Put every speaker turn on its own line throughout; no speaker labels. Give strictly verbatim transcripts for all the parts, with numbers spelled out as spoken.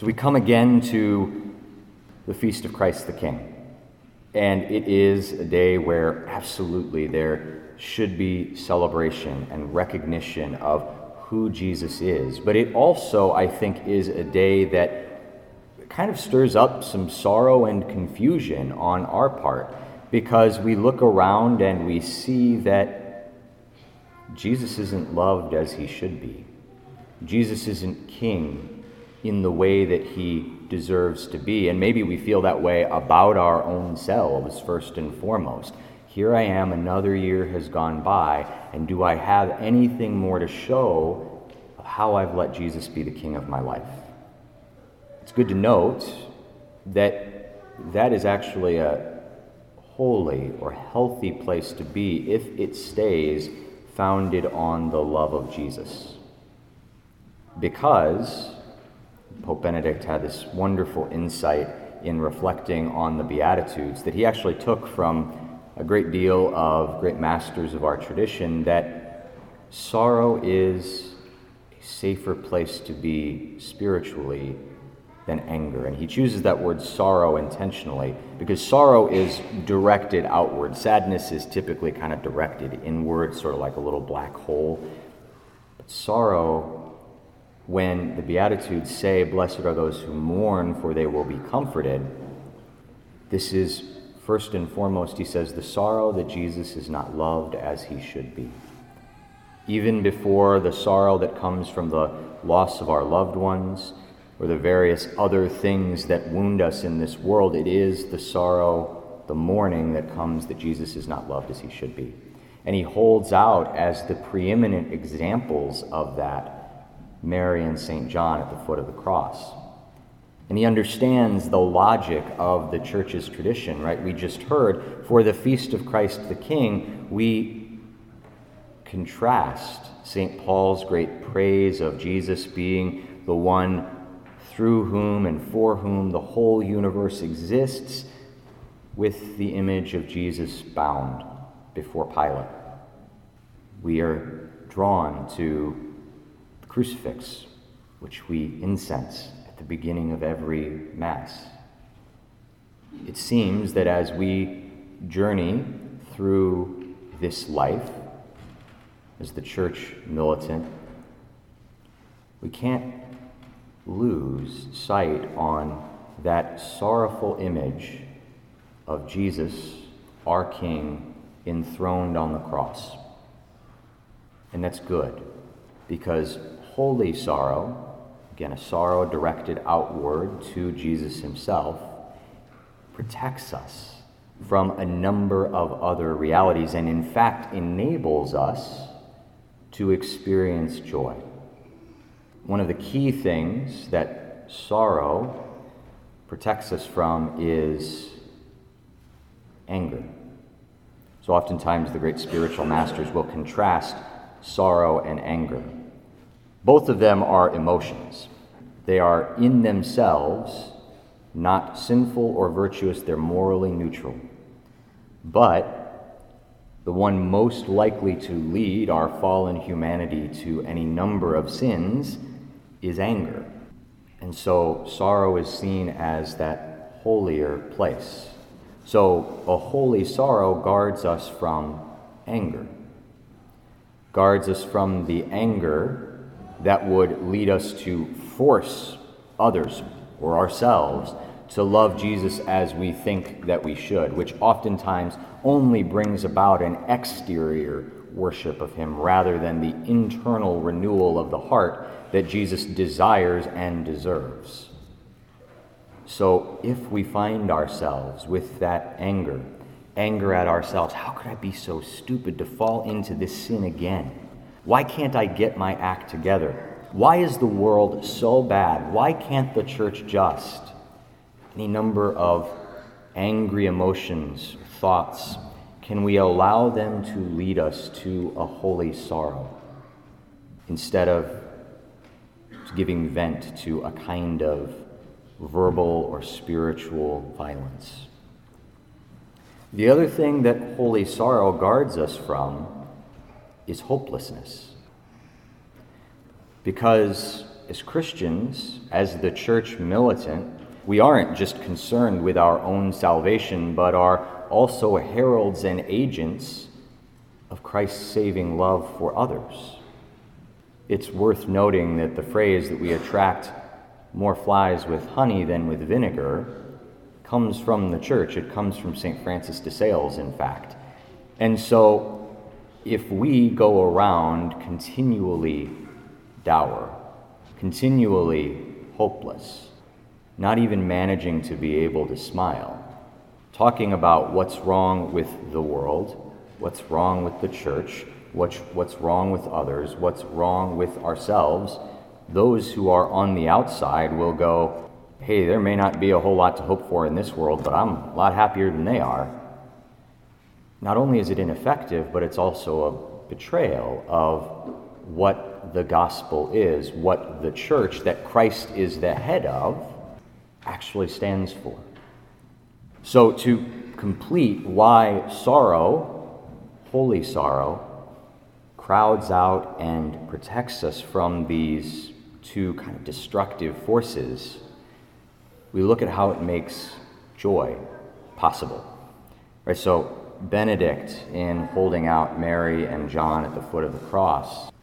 So we come again to the Feast of Christ the King. And it is a day where absolutely there should be celebration and recognition of who Jesus is. But it also, I think, is a day that kind of stirs up some sorrow and confusion on our part, because we look around and we see that Jesus isn't loved as he should be. Jesus isn't king in the way that he deserves to be. And maybe we feel that way about our own selves first and foremost. Here I am, another year has gone by, and do I have anything more to show of how I've let Jesus be the king of my life? It's good to note that that is actually a holy or healthy place to be if it stays founded on the love of Jesus. Because Pope Benedict had this wonderful insight in reflecting on the Beatitudes that he actually took from a great deal of great masters of our tradition, that sorrow is a safer place to be spiritually than anger. And he chooses that word sorrow intentionally because sorrow is directed outward. Sadness is typically kind of directed inward, sort of like a little black hole. But sorrow, when the Beatitudes say, "Blessed are those who mourn, for they will be comforted," this is first and foremost, he says, the sorrow that Jesus is not loved as he should be. Even before the sorrow that comes from the loss of our loved ones or the various other things that wound us in this world, it is the sorrow, the mourning that comes that Jesus is not loved as he should be. And he holds out as the preeminent examples of that Mary and Saint John at the foot of the cross. And he understands the logic of the church's tradition, right? We just heard, for the Feast of Christ the King, we contrast Saint Paul's great praise of Jesus being the one through whom and for whom the whole universe exists with the image of Jesus bound before Pilate. We are drawn to the crucifix, which we incense at the beginning of every Mass. It seems that as we journey through this life, as the church militant, we can't lose sight on that sorrowful image of Jesus, our King, enthroned on the cross. And that's good, because holy sorrow, again, a sorrow directed outward to Jesus himself, protects us from a number of other realities and in fact enables us to experience joy. One of the key things that sorrow protects us from is anger. So oftentimes the great spiritual masters will contrast sorrow and anger. Both of them are emotions. They are in themselves not sinful or virtuous, they're morally neutral. But the one most likely to lead our fallen humanity to any number of sins is anger. And so sorrow is seen as that holier place. So a holy sorrow guards us from anger, guards us from the anger that would lead us to force others or ourselves to love Jesus as we think that we should, which oftentimes only brings about an exterior worship of him rather than the internal renewal of the heart that Jesus desires and deserves. So if we find ourselves with that anger, anger at ourselves, how could I be so stupid to fall into this sin again? Why can't I get my act together? Why is the world so bad? Why can't the church just? Any number of angry emotions, thoughts, can we allow them to lead us to a holy sorrow instead of giving vent to a kind of verbal or spiritual violence? The other thing that holy sorrow guards us from is hopelessness. Because as Christians, as the church militant, we aren't just concerned with our own salvation, but are also heralds and agents of Christ's saving love for others. It's worth noting that the phrase that we attract more flies with honey than with vinegar comes from the church. It comes from Saint Francis de Sales, in fact. And so if we go around continually dour, continually hopeless, not even managing to be able to smile, talking about what's wrong with the world, what's wrong with the church, what's, what's wrong with others, what's wrong with ourselves, those who are on the outside will go, hey, there may not be a whole lot to hope for in this world, but I'm a lot happier than they are. Not only is it ineffective, but it's also a betrayal of what the gospel is, what the church that Christ is the head of actually stands for. So to complete why sorrow, holy sorrow, crowds out and protects us from these two kind of destructive forces, we look at how it makes joy possible. Right? So Benedict, in holding out Mary and John at the foot of the cross,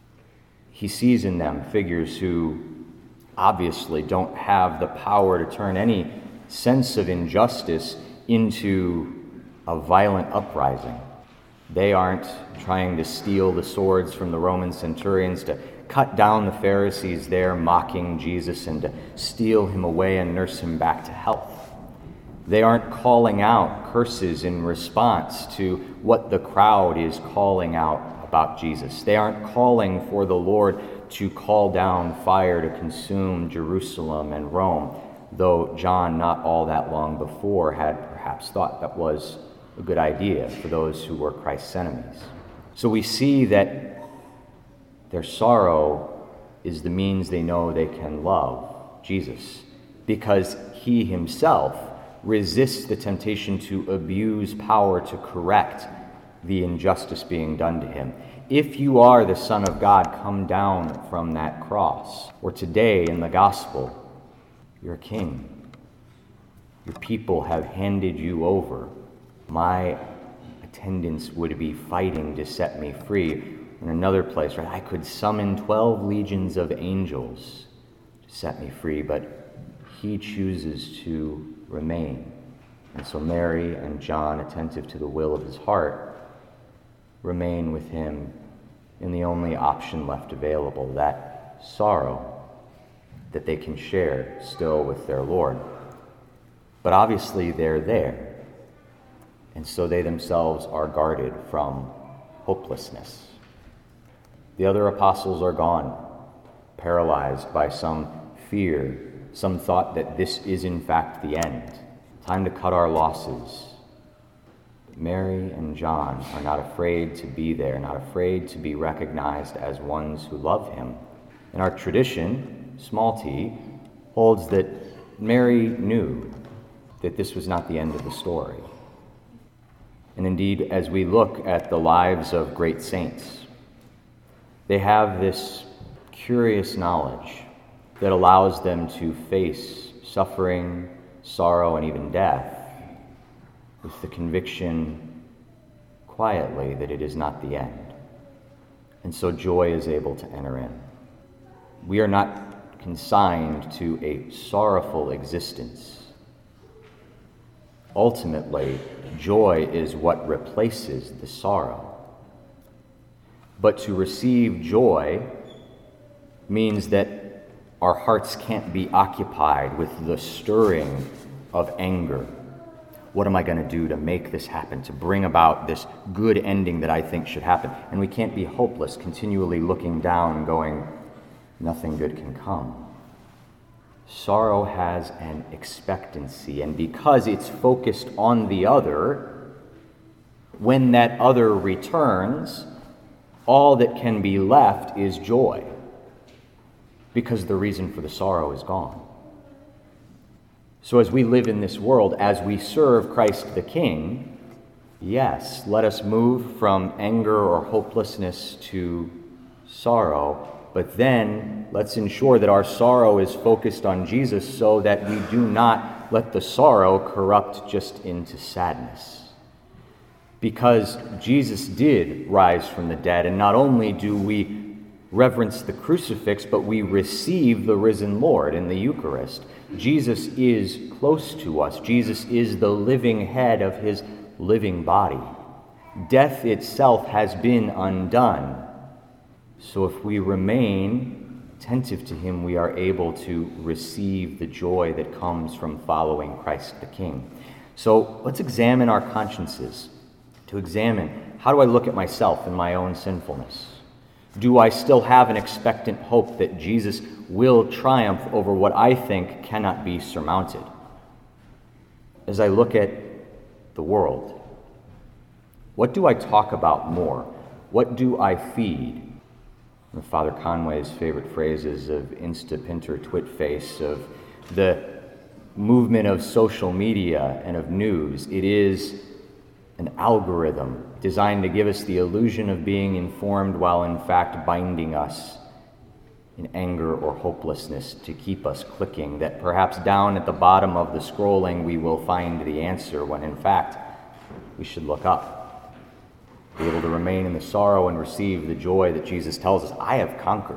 he sees in them figures who obviously don't have the power to turn any sense of injustice into a violent uprising. They aren't trying to steal the swords from the Roman centurions to cut down the Pharisees there mocking Jesus and to steal him away and nurse him back to health. They aren't calling out curses in response to what the crowd is calling out about Jesus. They aren't calling for the Lord to call down fire to consume Jerusalem and Rome, though John, not all that long before, had perhaps thought that was a good idea for those who were Christ's enemies. So we see that their sorrow is the means they know they can love Jesus, because he himself resists the temptation to abuse power to correct the injustice being done to him. If you are the Son of God, come down from that cross. Or today in the gospel, you're a king. Your people have handed you over. My attendants would be fighting to set me free. In another place, right, I could summon twelve legions of angels to set me free, but he chooses to remain. And so Mary and John, attentive to the will of his heart, remain with him in the only option left available, that sorrow that they can share still with their Lord. But obviously they're there, and so they themselves are guarded from hopelessness. The other apostles are gone, paralyzed by some fear, some thought that this is in fact the end. Time to cut our losses. Mary and John are not afraid to be there, not afraid to be recognized as ones who love him. And our tradition, small t, holds that Mary knew that this was not the end of the story. And indeed, as we look at the lives of great saints, they have this curious knowledge that allows them to face suffering, sorrow, and even death with the conviction quietly that it is not the end. And so joy is able to enter in. We are not consigned to a sorrowful existence. Ultimately, joy is what replaces the sorrow. But to receive joy means that our hearts can't be occupied with the stirring of anger. What am I going to do to make this happen, to bring about this good ending that I think should happen? And we can't be hopeless, continually looking down, going, nothing good can come. Sorrow has an expectancy, and because it's focused on the other, when that other returns, all that can be left is joy, because the reason for the sorrow is gone. So as we live in this world, as we serve Christ the King, yes, let us move from anger or hopelessness to sorrow, But then let's ensure that our sorrow is focused on Jesus so that we do not let the sorrow corrupt just into sadness. Because Jesus did rise from the dead, and not only do we reverence the crucifix, but we receive the risen Lord in the Eucharist. Jesus is close to us. Jesus is the living head of his living body. Death itself has been undone. So if we remain attentive to him, we are able to receive the joy that comes from following Christ the King. So let's examine our consciences, to examine, how do I look at myself and my own sinfulness? Do I still have an expectant hope that Jesus will triumph over what I think cannot be surmounted? As I look at the world, what do I talk about more? What do I feed? Father Conway's favorite phrases of Insta, Pinter, Twitface, of the movement of social media and of news. It is an algorithm designed to give us the illusion of being informed while in fact binding us in anger or hopelessness to keep us clicking, that perhaps down at the bottom of the scrolling we will find the answer when in fact we should look up, be able to remain in the sorrow and receive the joy that Jesus tells us, I have conquered.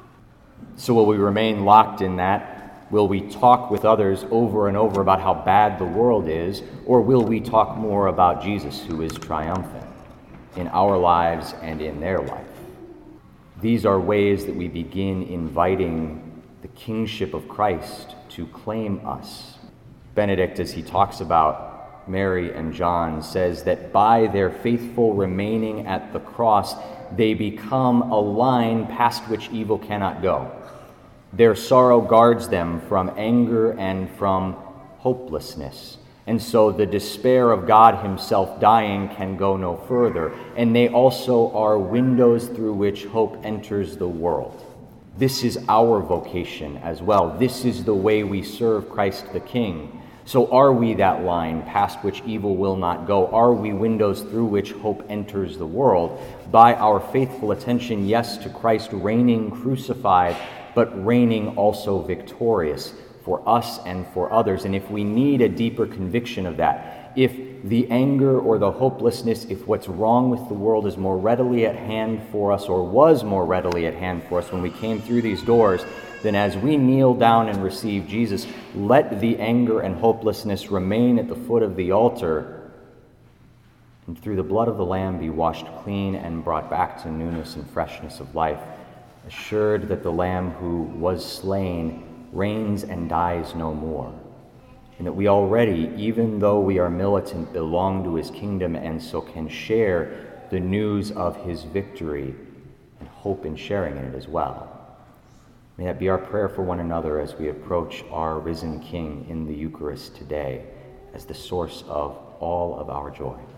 So will we remain locked in that? Will we talk with others over and over about how bad the world is, or will we talk more about Jesus who is triumphant in our lives and in their life? These are ways that we begin inviting the kingship of Christ to claim us. Benedict, as he talks about Mary and John, says that by their faithful remaining at the cross, they become a line past which evil cannot go. Their sorrow guards them from anger and from hopelessness. And so the despair of God himself dying can go no further. And they also are windows through which hope enters the world. This is our vocation as well. This is the way we serve Christ the King. So are we that line past which evil will not go? Are we windows through which hope enters the world? By our faithful attention, yes, to Christ reigning crucified, but reigning also victorious for us and for others. And if we need a deeper conviction of that, if the anger or the hopelessness, if what's wrong with the world is more readily at hand for us, or was more readily at hand for us when we came through these doors, then as we kneel down and receive Jesus, let the anger and hopelessness remain at the foot of the altar, and through the blood of the Lamb be washed clean and brought back to newness and freshness of life, assured that the Lamb who was slain reigns and dies no more, and that we already, even though we are militant, belong to his kingdom and so can share the news of his victory and hope in sharing in it as well. May that be our prayer for one another as we approach our risen King in the Eucharist today as the source of all of our joy.